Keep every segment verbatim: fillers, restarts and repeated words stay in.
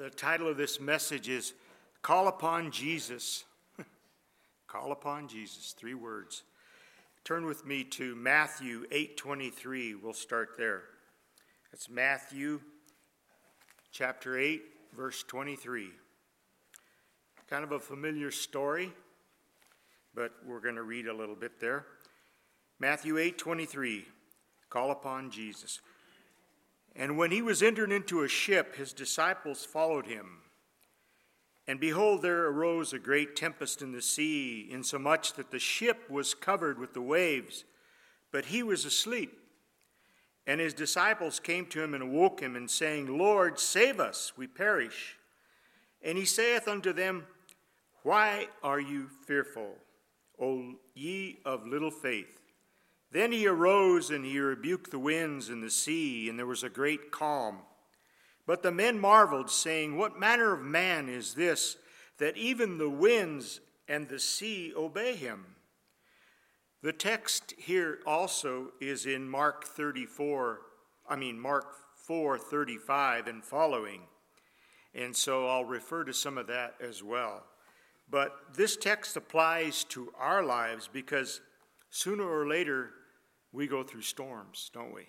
the title of this message is Call Upon Jesus. Call upon Jesus, three words. Turn with me to Matthew eight twenty-three. We'll start there. That's Matthew chapter eight, verse twenty-three. Kind of a familiar story, but we're going to read a little bit there. Matthew eight twenty-three. Call upon Jesus. And when he was entered into a ship, his disciples followed him. And behold, there arose a great tempest in the sea, insomuch that the ship was covered with the waves, but he was asleep. And his disciples came to him and awoke him, and saying, Lord, save us, we perish. And he saith unto them, Why are you fearful, O ye of little faith? Then he arose, and he rebuked the winds and the sea, and there was a great calm. But the men marveled, saying, What manner of man is this, that even the winds and the sea obey him? The text here also is in Mark thirty-four, I mean Mark four thirty-five and following. And so I'll refer to some of that as well. But this text applies to our lives because sooner or later we go through storms, don't we?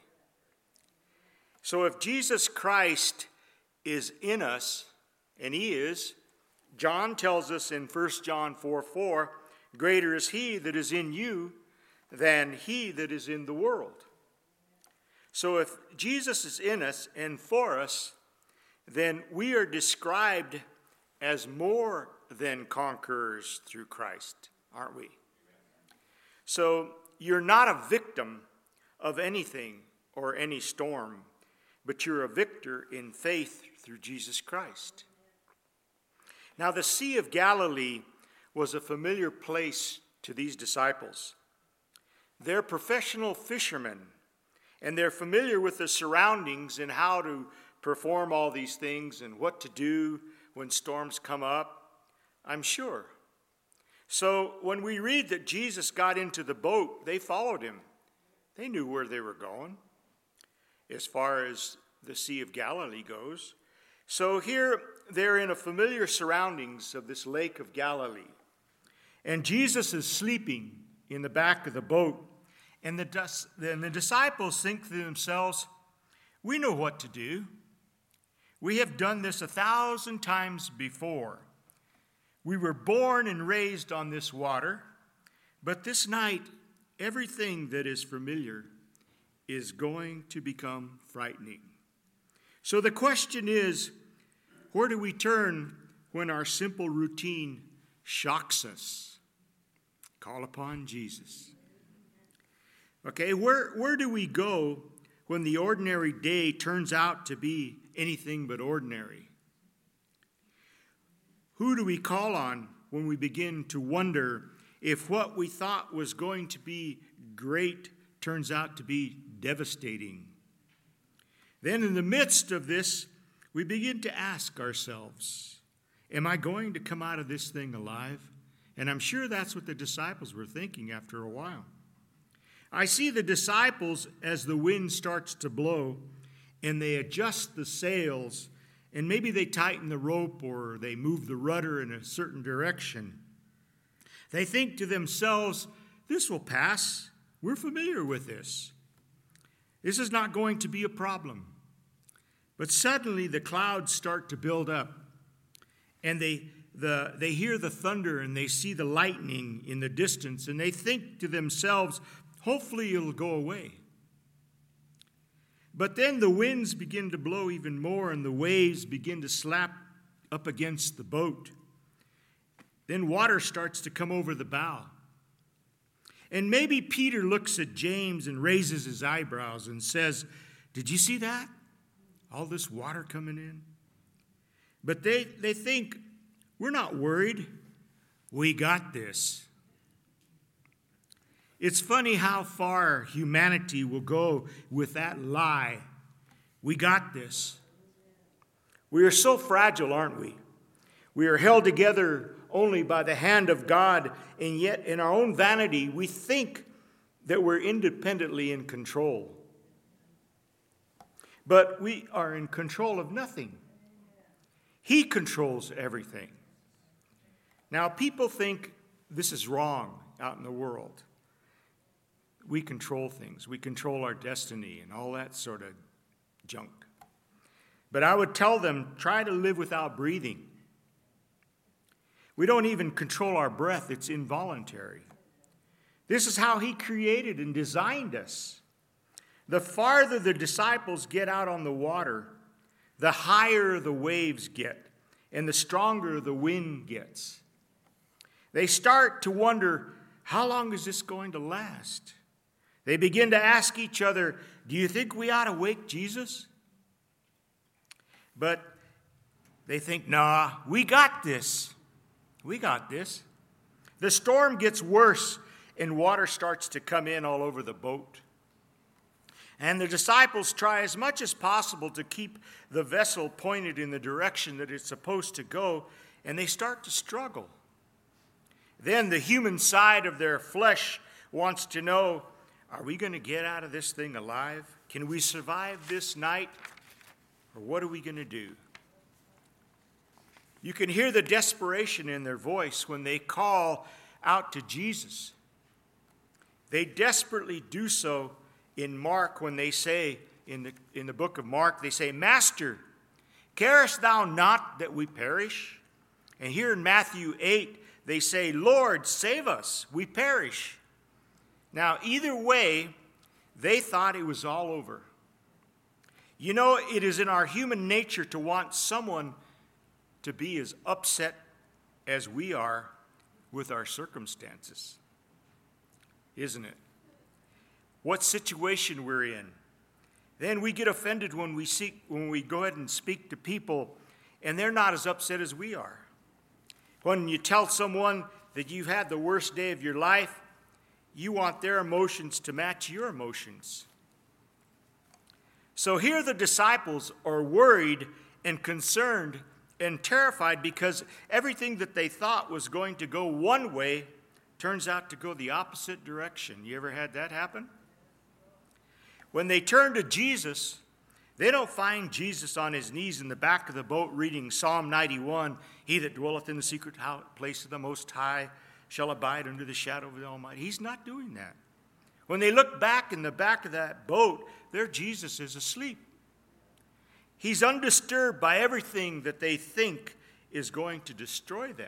So if Jesus Christ is in us, and he is, John tells us in First John four four, greater is he that is in you than he that is in the world. So if Jesus is in us and for us, then we are described as more than conquerors through Christ, aren't we? So you're not a victim of anything or any storm, but you're a victor in faith through Jesus Christ. Now, the Sea of Galilee was a familiar place to these disciples. They're professional fishermen, and they're familiar with the surroundings and how to perform all these things and what to do when storms come up, I'm sure. So when we read that Jesus got into the boat, they followed him. They knew where they were going as far as the Sea of Galilee goes. So here they're in a familiar surroundings of this Lake of Galilee. And Jesus is sleeping in the back of the boat. And the, and the disciples think to themselves, we know what to do. We have done this a thousand times before. We were born and raised on this water, but this night, everything that is familiar is going to become frightening. So the question is, where do we turn when our simple routine shocks us? Call upon Jesus. Okay, where, where do we go when the ordinary day turns out to be anything but ordinary? Who do we call on when we begin to wonder if what we thought was going to be great turns out to be devastating? Then in the midst of this, we begin to ask ourselves, am I going to come out of this thing alive? And I'm sure that's what the disciples were thinking after a while. I see the disciples as the wind starts to blow and they adjust the sails, and maybe they tighten the rope or they move the rudder in a certain direction. They think to themselves, this will pass. We're familiar with this. This is not going to be a problem. But suddenly the clouds start to build up, and they, the, they hear the thunder and they see the lightning in the distance, and they think to themselves, hopefully it'll go away. But then the winds begin to blow even more, and the waves begin to slap up against the boat. Then water starts to come over the bow. And maybe Peter looks at James and raises his eyebrows and says, did you see that? All this water coming in? But they, they think, we're not worried. We got this. It's funny how far humanity will go with that lie. We got this. We are so fragile, aren't we? We are held together only by the hand of God, and yet in our own vanity, we think that we're independently in control. But we are in control of nothing. He controls everything. Now, people think this is wrong out in the world. We control things. We control our destiny and all that sort of junk. But I would tell them, try to live without breathing. We don't even control our breath. It's involuntary. This is how he created and designed us. The farther the disciples get out on the water, the higher the waves get and the stronger the wind gets. They start to wonder, how long is this going to last? They begin to ask each other, do you think we ought to wake Jesus? But they think, nah, we got this. We got this. The storm gets worse and water starts to come in all over the boat. And the disciples try as much as possible to keep the vessel pointed in the direction that it's supposed to go, and they start to struggle. Then the human side of their flesh wants to know, are we going to get out of this thing alive? Can we survive this night? Or what are we going to do? You can hear the desperation in their voice when they call out to Jesus. They desperately do so in Mark when they say, in the, in the book of Mark, they say, Master, carest thou not that we perish? And here in Matthew eight, they say, Lord, save us, we perish. Now, either way, they thought it was all over. You know, it is in our human nature to want someone to be as upset as we are with our circumstances, isn't it? What situation we're in. Then we get offended when we seek, when we go ahead and speak to people, and they're not as upset as we are. When you tell someone that you've had the worst day of your life, you want their emotions to match your emotions. So here the disciples are worried and concerned and terrified because everything that they thought was going to go one way turns out to go the opposite direction. You ever had that happen? When they turn to Jesus, they don't find Jesus on his knees in the back of the boat reading Psalm ninety-one, he that dwelleth in the secret place of the Most High shall abide under the shadow of the Almighty. He's not doing that. When they look back in the back of that boat, there Jesus is asleep. He's undisturbed by everything that they think is going to destroy them.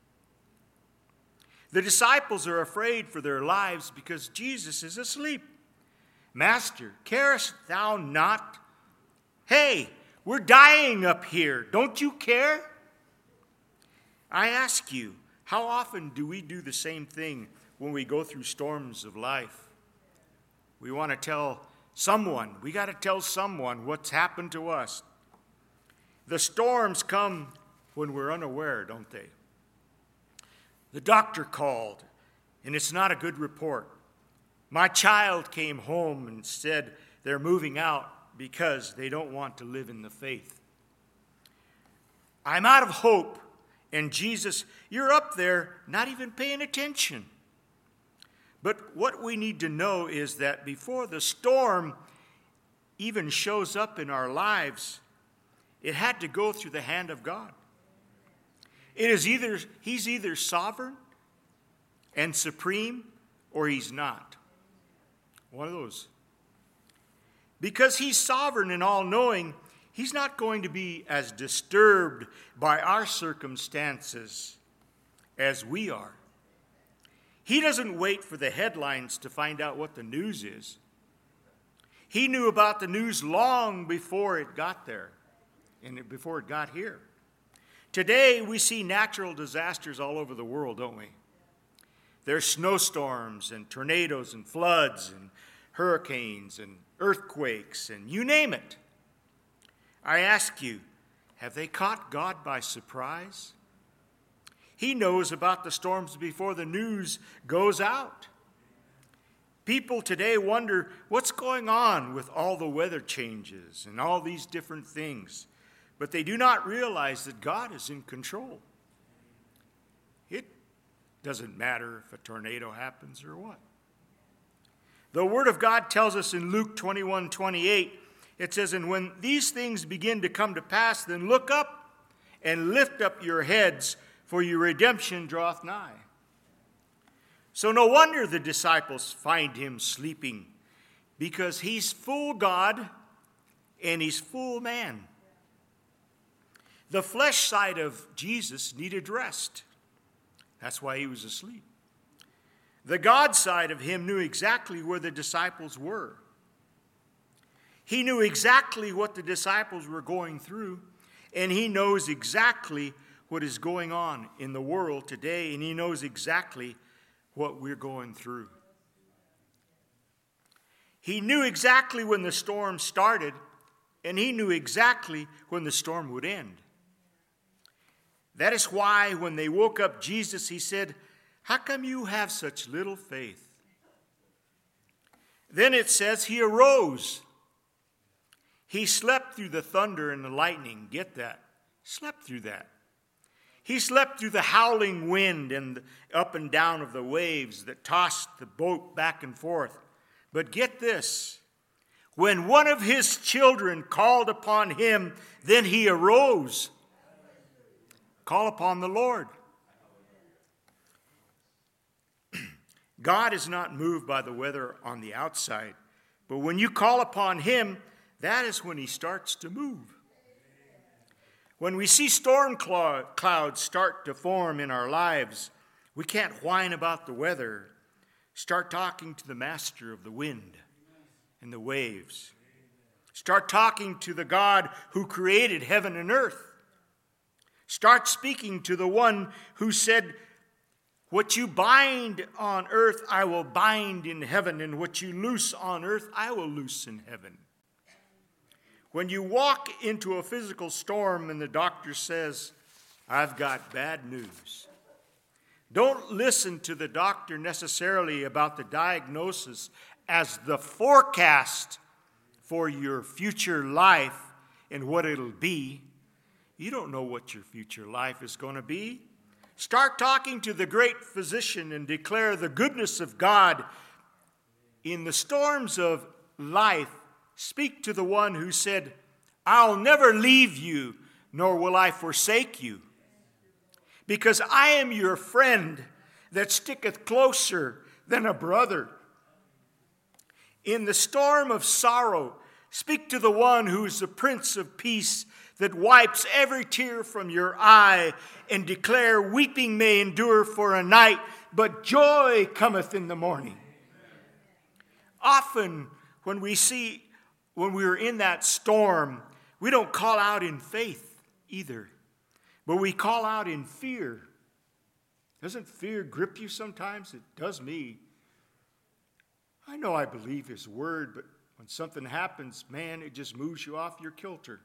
The disciples are afraid for their lives because Jesus is asleep. Master, carest thou not? Hey, we're dying up here. Don't you care? I ask you, how often do we do the same thing when we go through storms of life? We want to tell someone, we got to tell someone what's happened to us. The storms come when we're unaware, don't they? The doctor called, and it's not a good report. My child came home and said they're moving out because they don't want to live in the faith. I'm out of hope, and Jesus, you're up there not even paying attention. But what we need to know is that before the storm even shows up in our lives, it had to go through the hand of God. It is either, he's either sovereign and supreme, or he's not. One of those. Because he's sovereign and all-knowing, he's not going to be as disturbed by our circumstances as we are. He doesn't wait for the headlines to find out what the news is. He knew about the news long before it got there and before it got here. Today, we see natural disasters all over the world, don't we? There's snowstorms and tornadoes and floods and hurricanes and earthquakes and you name it. I ask you, have they caught God by surprise? He knows about the storms before the news goes out. People today wonder what's going on with all the weather changes and all these different things, but they do not realize that God is in control. It doesn't matter if a tornado happens or what. The Word of God tells us in Luke twenty-one twenty-eight, it says, and when these things begin to come to pass, then look up and lift up your heads, for your redemption draweth nigh. So no wonder the disciples find him sleeping, because he's full God and he's full man. The flesh side of Jesus needed rest. That's why he was asleep. The God side of him knew exactly where the disciples were. He knew exactly what the disciples were going through, and he knows exactly what is going on in the world today, and he knows exactly what we're going through. He knew exactly when the storm started, and he knew exactly when the storm would end. That is why when they woke up Jesus, he said, "How come you have such little faith?" Then it says he arose. He slept through the thunder and the lightning. Get that? Slept through that. He slept through the howling wind and the up and down of the waves that tossed the boat back and forth. But get this. When one of his children called upon him, then he arose. Call upon the Lord. God is not moved by the weather on the outside, but when you call upon him, that is when he starts to move. When we see storm clouds start to form in our lives, we can't whine about the weather. Start talking to the master of the wind and the waves. Start talking to the God who created heaven and earth. Start speaking to the one who said, "What you bind on earth, I will bind in heaven, and what you loose on earth, I will loose in heaven." When you walk into a physical storm and the doctor says, "I've got bad news," don't listen to the doctor necessarily about the diagnosis as the forecast for your future life and what it'll be. You don't know what your future life is going to be. Start talking to the great physician and declare the goodness of God. In the storms of life, speak to the one who said, "I'll never leave you, nor will I forsake you. Because I am your friend that sticketh closer than a brother." In the storm of sorrow, speak to the one who is the Prince of Peace, that wipes every tear from your eye, and declare, "Weeping may endure for a night, but joy cometh in the morning." Often when we see, when we are in that storm, we don't call out in faith either, but we call out in fear. Doesn't fear grip you sometimes? It does me. I know I believe his word, but when something happens, man, it just moves you off your kilter.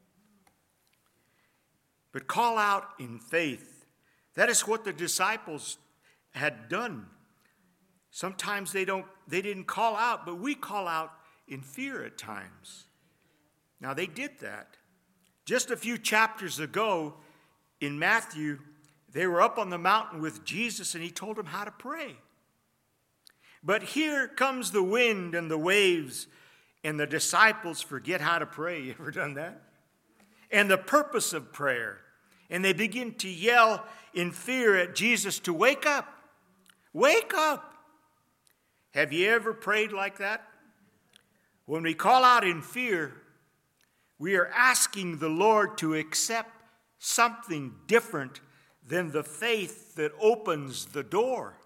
But call out in faith. That is what the disciples had done. Sometimes they don't, they didn't call out, but we call out in fear at times. Now they did that. Just a few chapters ago in Matthew, they were up on the mountain with Jesus and he told them how to pray. But here comes the wind and the waves and the disciples forget how to pray. You ever done that? And the purpose of prayer. And they begin to yell in fear at Jesus to wake up. Wake up. Have you ever prayed like that? When we call out in fear, we are asking the Lord to accept something different than the faith that opens the door.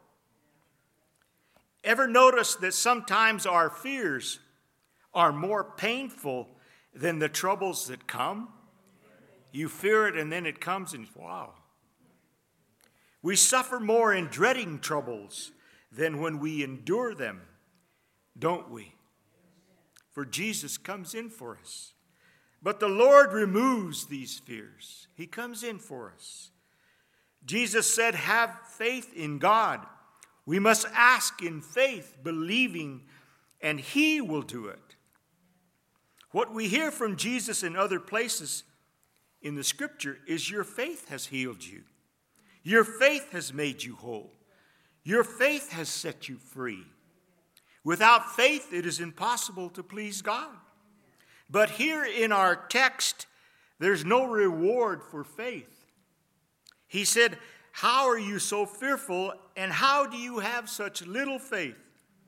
Ever notice that sometimes our fears are more painful than the troubles that come? You fear it and then it comes and wow. We suffer more in dreading troubles than when we endure them, don't we? For Jesus comes in for us. But the Lord removes these fears. He comes in for us. Jesus said, "Have faith in God." We must ask in faith, believing, and he will do it. What we hear from Jesus in other places in the scripture is your faith has healed you. Your faith has made you whole. Your faith has set you free. Without faith, it is impossible to please God. But here in our text, there's no reward for faith. He said, how are you so fearful, and how do you have such little faith?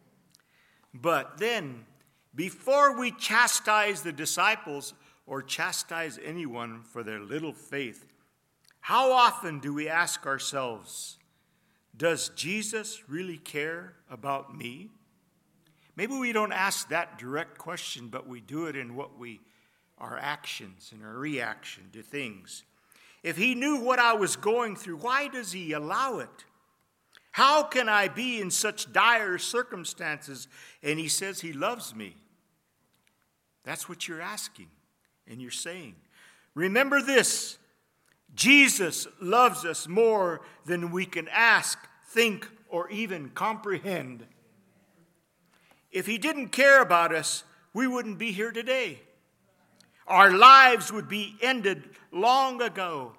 But then, before we chastise the disciples or chastise anyone for their little faith, how often do we ask ourselves, does Jesus really care about me? Maybe we don't ask that direct question, but we do it in what we, our actions and our reaction to things. If he knew what I was going through, why does he allow it? How can I be in such dire circumstances? And he says he loves me. That's what you're asking and you're saying. Remember this, Jesus loves us more than we can ask, think, or even comprehend. If he didn't care about us, we wouldn't be here today. Our lives would be ended long ago.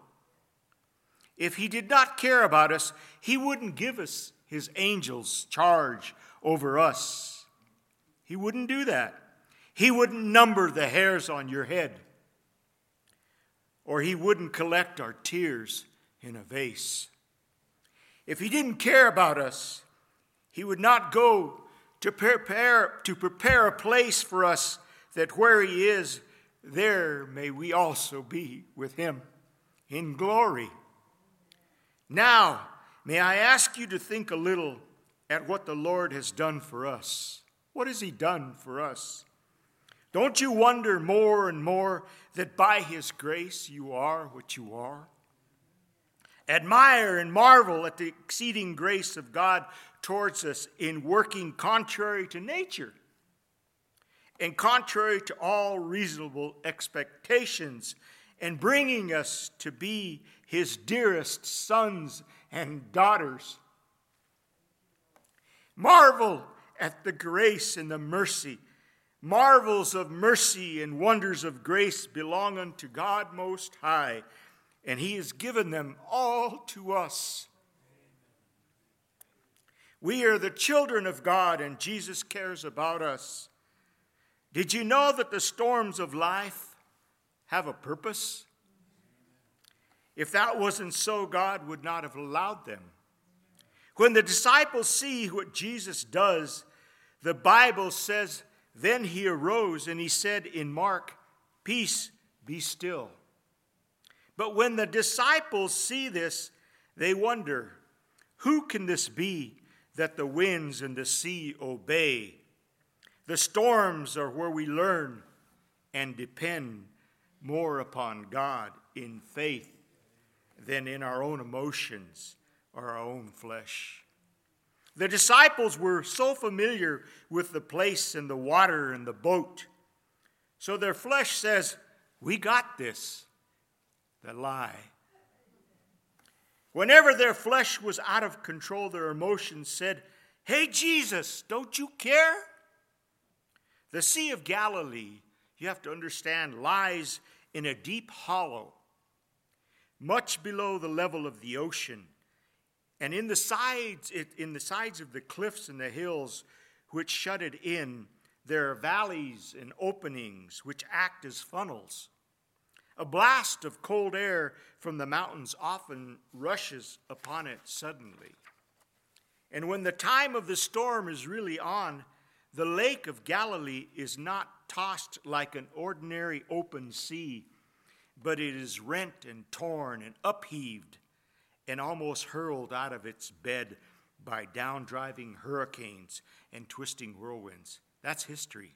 If he did not care about us, he wouldn't give us his angels' charge over us. He wouldn't do that. He wouldn't number the hairs on your head. Or he wouldn't collect our tears in a vase. If he didn't care about us, he would not go to prepare, to prepare a place for us, that where he is, there may we also be with him in glory. Now, may I ask you to think a little at what the Lord has done for us. What has he done for us? Don't you wonder more and more that by his grace you are what you are? Admire and marvel at the exceeding grace of God towards us in working contrary to nature and contrary to all reasonable expectations, and bringing us to be his dearest sons and daughters. Marvel at the grace and the mercy. Marvels of mercy and wonders of grace belong unto God Most High, and he has given them all to us. We are the children of God, and Jesus cares about us. Did you know that the storms of life have a purpose? If that wasn't so, God would not have allowed them. When the disciples see what Jesus does, the Bible says, then he arose and he said in Mark, peace, be still. But when the disciples see this, they wonder, who can this be that the winds and the sea obey? The storms are where we learn and depend more upon God in faith than in our own emotions or our own flesh. The disciples were so familiar with the place and the water and the boat, so their flesh says, we got this. The lie. Whenever their flesh was out of control, their emotions said, hey, Jesus, don't you care? The Sea of Galilee, you have to understand, lies in a deep hollow, much below the level of the ocean. And in the sides, it, in the sides of the cliffs and the hills which shut it in, there are valleys and openings which act as funnels. A blast of cold air from the mountains often rushes upon it suddenly. And when the time of the storm is really on, the lake of Galilee is not tossed like an ordinary open sea, but it is rent and torn and upheaved and almost hurled out of its bed by down-driving hurricanes and twisting whirlwinds. That's history.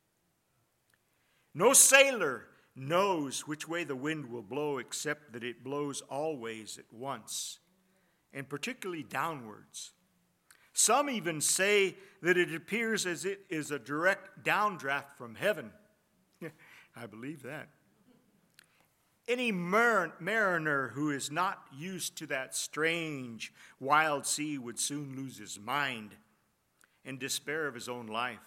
No sailor knows which way the wind will blow, except that it blows always at once, and particularly downwards. Some even say that it appears as it is a direct downdraft from heaven. I believe that. Any mar- mariner who is not used to that strange, wild sea would soon lose his mind and despair of his own life.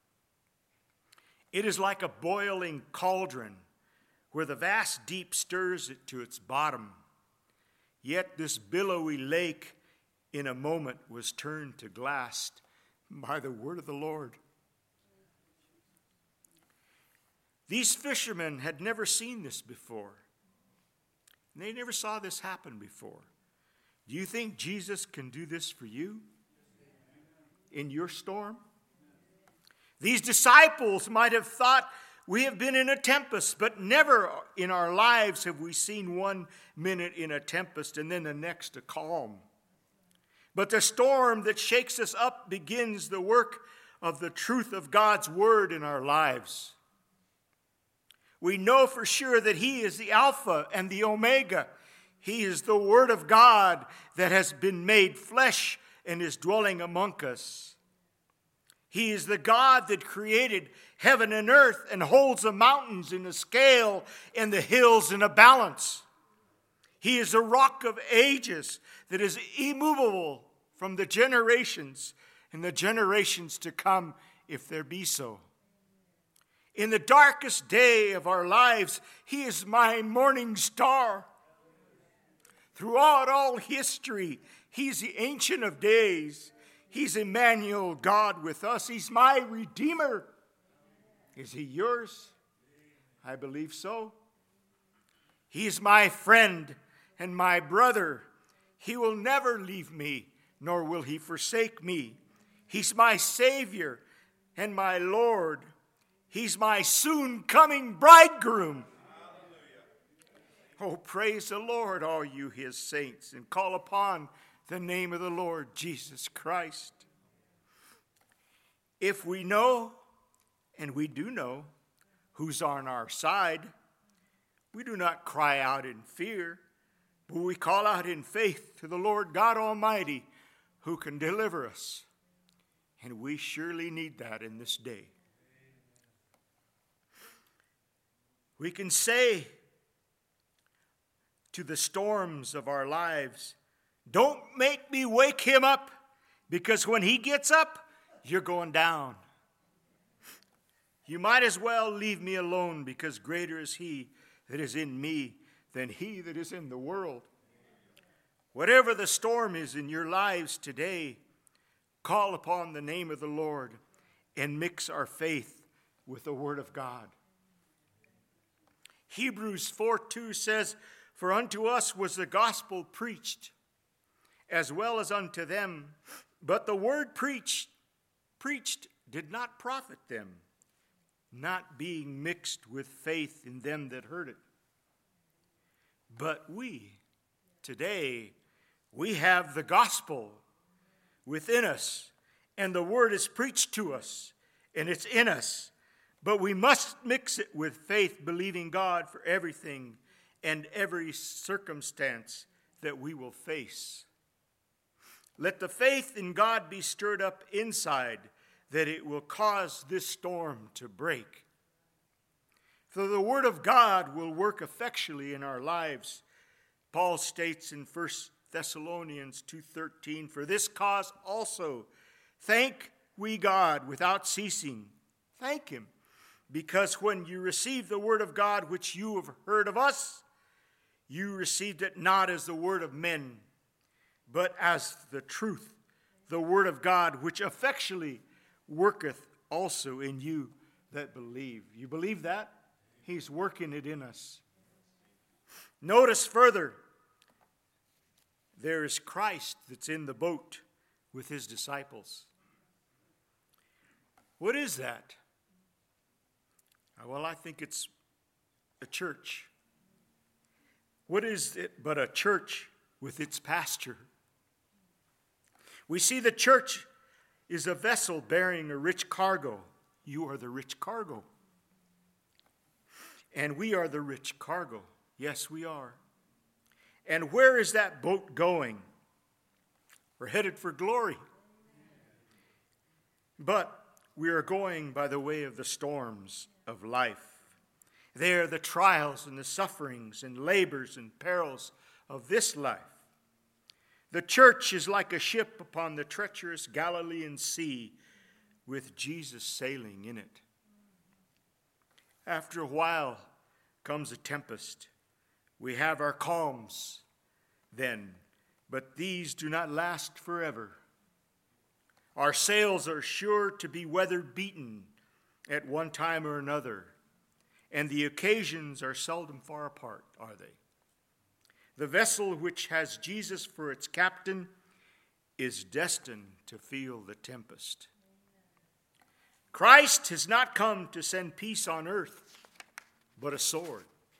It is like a boiling cauldron where the vast deep stirs it to its bottom. Yet this billowy lake in a moment was turned to glass by the word of the Lord. These fishermen had never seen this before. And they never saw this happen before. Do you think Jesus can do this for you in your storm? These disciples might have thought we have been in a tempest, but never in our lives have we seen one minute in a tempest and then the next a calm. But the storm that shakes us up begins the work of the truth of God's word in our lives. We know for sure that he is the Alpha and the Omega. He is the Word of God that has been made flesh and is dwelling among us. He is the God that created heaven and earth and holds the mountains in a scale and the hills in a balance. He is the rock of ages that is immovable from the generations and the generations to come, if there be so. In the darkest day of our lives, he is my morning star. Throughout all history, he's the Ancient of Days. He's Emmanuel, God with us. He's my Redeemer. Is he yours? I believe so. He is my friend and my brother. He will never leave me, nor will he forsake me. He's my Savior and my Lord. He's my soon-coming bridegroom. Oh, praise the Lord, all you his saints, and call upon the name of the Lord Jesus Christ. If we know, and we do know, who's on our side, we do not cry out in fear, but we call out in faith to the Lord God Almighty, who can deliver us. And we surely need that in this day. We can say to the storms of our lives, don't make me wake him up, because when he gets up, you're going down. You might as well leave me alone, because greater is he that is in me than he that is in the world. Whatever the storm is in your lives today, call upon the name of the Lord and mix our faith with the word of God. Hebrews four two says, for unto us was the gospel preached, as well as unto them. But the word preached, preached did not profit them, not being mixed with faith in them that heard it. But we, today, we have the gospel within us, and the word is preached to us, and it's in us. But we must mix it with faith, believing God for everything and every circumstance that we will face. Let the faith in God be stirred up inside, that it will cause this storm to break. For the word of God will work effectually in our lives. Paul states in First Thessalonians two thirteen, for this cause also thank we God without ceasing. Thank him, because when you received the word of God which you have heard of us, you received it not as the word of men, but as the truth, the word of God, which effectually worketh also in you that believe. You believe that? He's working it in us. Notice further, there is Christ that's in the boat with his disciples. What is that? Well, I think it's a church. What is it but a church with its pastor? We see the church is a vessel bearing a rich cargo. You are the rich cargo. And we are the rich cargo. Yes, we are. And where is that boat going? We're headed for glory. But we are going by the way of the storms of life. They are the trials and the sufferings and labors and perils of this life. The church is like a ship upon the treacherous Galilean Sea with Jesus sailing in it. After a while comes a tempest. We have our calms then, but these do not last forever. Our sails are sure to be weather-beaten at one time or another, and the occasions are seldom far apart, are they? The vessel which has Jesus for its captain is destined to feel the tempest. Christ has not come to send peace on earth, but a sword.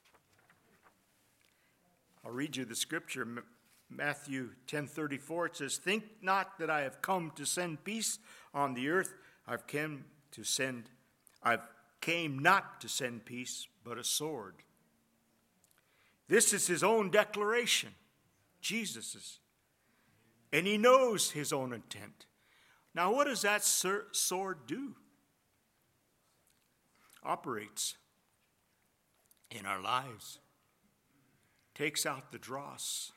I'll read you the scripture, Matthew ten thirty-four. It says, "Think not that I have come to send peace on the earth. I've come to send, I've came not to send peace, but a sword." This is his own declaration, Jesus's. And he knows his own intent. Now, what does that sword do? Operates in our lives. Takes out the dross.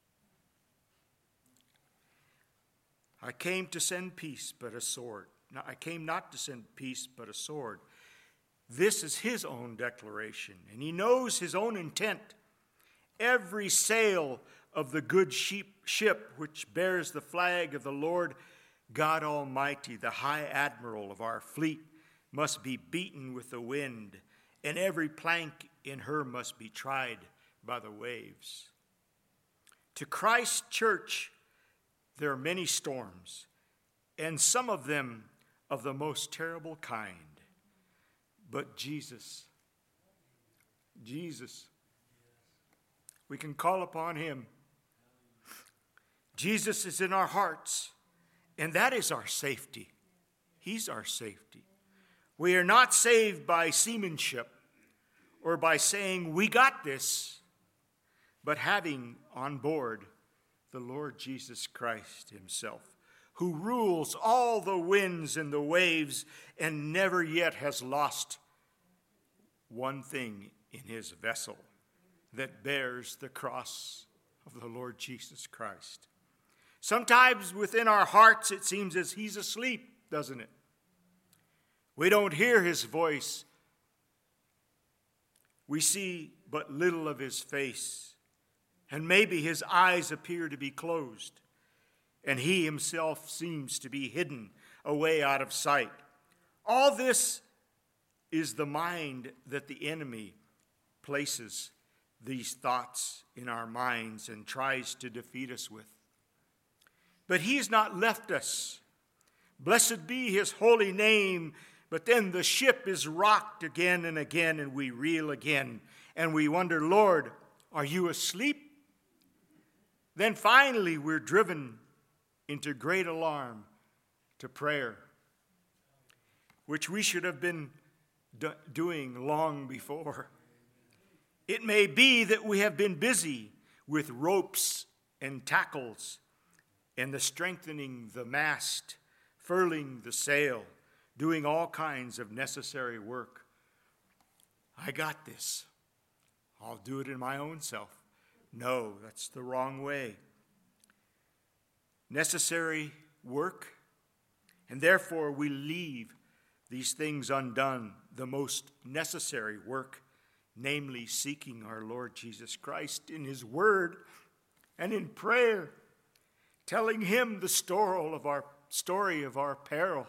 I came to send peace, but a sword. Now, I came not to send peace, but a sword. This is his own declaration, and he knows his own intent. Every sail of the good sheep, ship which bears the flag of the Lord God Almighty, the high admiral of our fleet, must be beaten with the wind, and every plank in her must be tried by the waves. To Christ's church, there are many storms, and some of them of the most terrible kind. But Jesus, Jesus, we can call upon him. Jesus is in our hearts, and that is our safety. He's our safety. We are not saved by seamanship or by saying, "We got this," but having on board the Lord Jesus Christ himself, who rules all the winds and the waves and never yet has lost one thing in his vessel that bears the cross of the Lord Jesus Christ. Sometimes within our hearts it seems as he's asleep, doesn't it? We don't hear his voice. We see but little of his face, and maybe his eyes appear to be closed, and he himself seems to be hidden away out of sight. All this is the mind that the enemy places these thoughts in our minds and tries to defeat us with. But he's not left us. Blessed be his holy name. But then the ship is rocked again and again, and we reel again, and we wonder, "Lord, are you asleep?" Then finally we're driven into great alarm to prayer, which we should have been do- doing long before. It may be that we have been busy with ropes and tackles and the strengthening the mast, furling the sail, doing all kinds of necessary work. I got this. I'll do it in my own self. No, that's the wrong way. Necessary work, and therefore we leave these things undone, the most necessary work, namely seeking our Lord Jesus Christ in his word and in prayer, telling him the story of our story of our peril.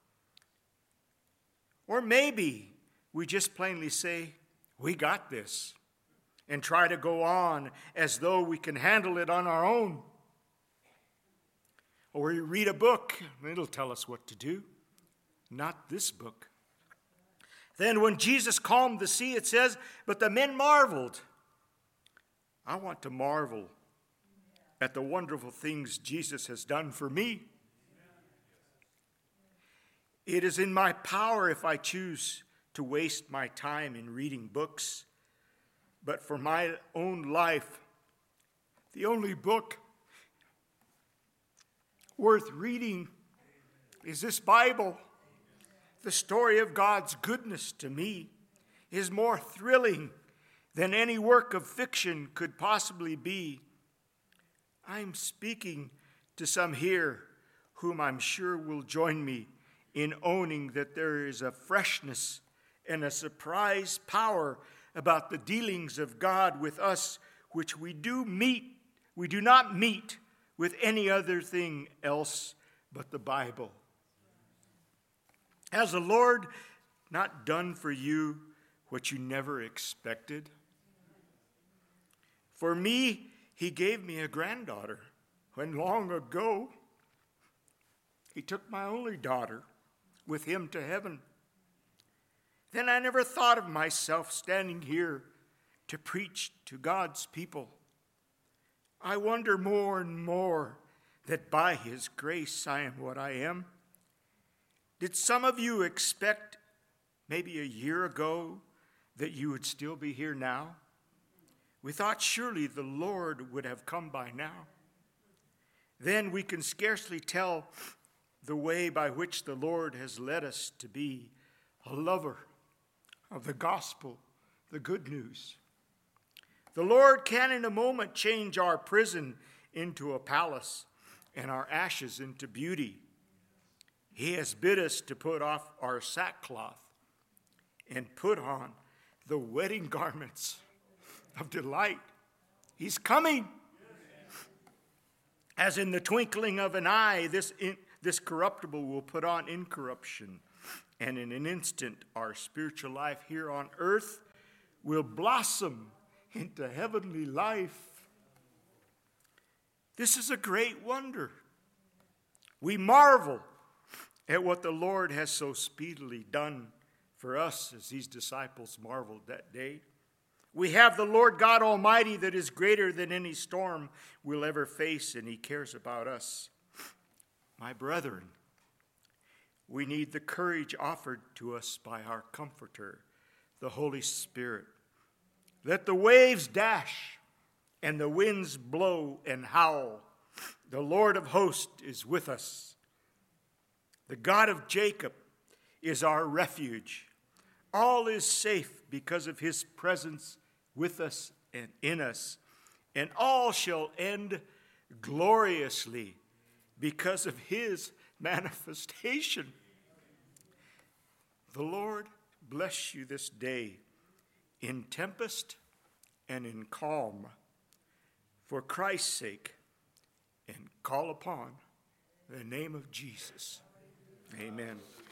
Or maybe we just plainly say, "We got this," and try to go on as though we can handle it on our own. Or we read a book, and it'll tell us what to do. Not this book. Then when Jesus calmed the sea, it says, "But the men marveled." I want to marvel at the wonderful things Jesus has done for me. It is in my power if I choose to waste my time in reading books. But for my own life, the only book worth reading is this Bible. The story of God's goodness to me is more thrilling than any work of fiction could possibly be. I'm speaking to some here whom I'm sure will join me in owning that there is a freshness and a surprise power about the dealings of God with us, which we do meet, we do not meet with any other thing else but the Bible. Has the Lord not done for you what you never expected? For me, He gave me a granddaughter when long ago he took my only daughter with him to heaven. Then I never thought of myself standing here to preach to God's people. I wonder more and more that by his grace I am what I am. Did some of you expect maybe a year ago that you would still be here now? We thought surely the Lord would have come by now. Then we can scarcely tell the way by which the Lord has led us to be a lover of the gospel, the good news. The Lord can in a moment change our prison into a palace and our ashes into beauty. He has bid us to put off our sackcloth and put on the wedding garments of delight. He's coming. As in the twinkling of an eye, this, in, this corruptible will put on incorruption. And in an instant, our spiritual life here on earth will blossom into heavenly life. This is a great wonder. We marvel at what the Lord has so speedily done for us as these disciples marveled that day. We have the Lord God Almighty that is greater than any storm we'll ever face, and he cares about us. My brethren, we need the courage offered to us by our Comforter, the Holy Spirit. Let the waves dash and the winds blow and howl. The Lord of hosts is with us. The God of Jacob is our refuge. All is safe because of his presence with us and in us. And all shall end gloriously because of his manifestation. The Lord bless you this day in tempest and in calm, for Christ's sake, and call upon the name of Jesus. Amen.